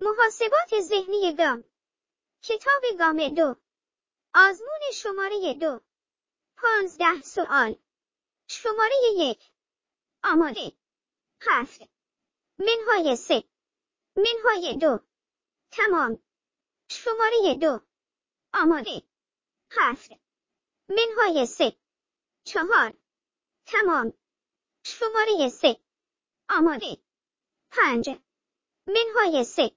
محاسبات ذهنی گام. کتاب گام 2. آزمون شماره 2. 15 سوال. شماره 1. آماده. 7. منهای 3. منهای 2. تمام. شماره 2. آماده. 7. منهای 3. 4. تمام. شماره 3. آماده. 5. منهای 3.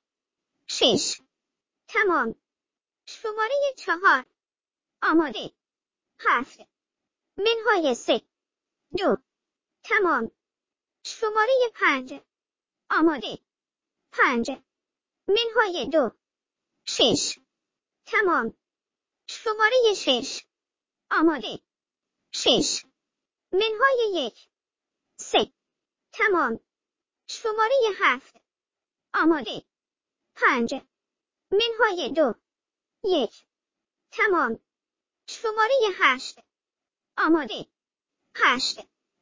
6. تمام. شماره 4. آماده. 7. منهای 3. 2. تمام. شماره 5. آماده. 5. منهای 2. 6. تمام. شماره 6. آماده. 6. منهای 1. 3. تمام. شماره 7. آماده. 5. منهای 2. 1. تمام. شماره 8. آماده. 8.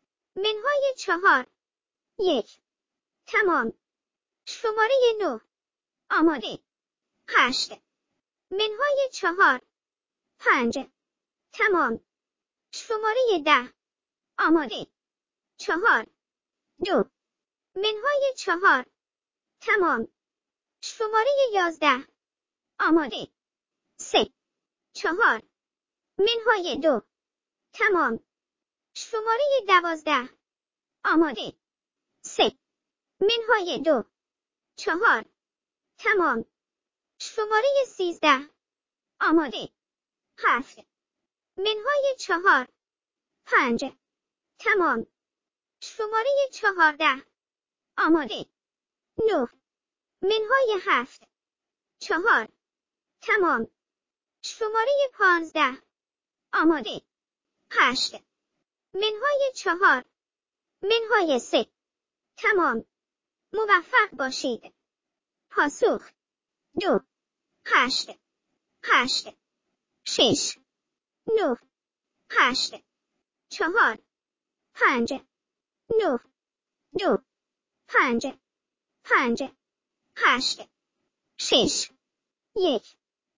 منهای 4. 1. تمام. شماره 9. آماده. 8. منهای 4. 5. تمام. شماره 10. آماده. 4. 2. منهای 4. تمام. شماره 11. آماده. 3. 4. منهای 2. تمام. شماره 12. آماده. 3. منهای 2. 4. تمام. شماره 13. آماده. 7. منهای 4. 5. تمام. شماره 14. آماده. 9. منهای 7. 4. تمام. شماره 15. آماده. 8. منهای 4. منهای 3. تمام. موفق باشید. پاسخ. 2. 8. 8. 6. 9. 8. 4. 5. 9. 2. 5. 5. 8. 6. 1.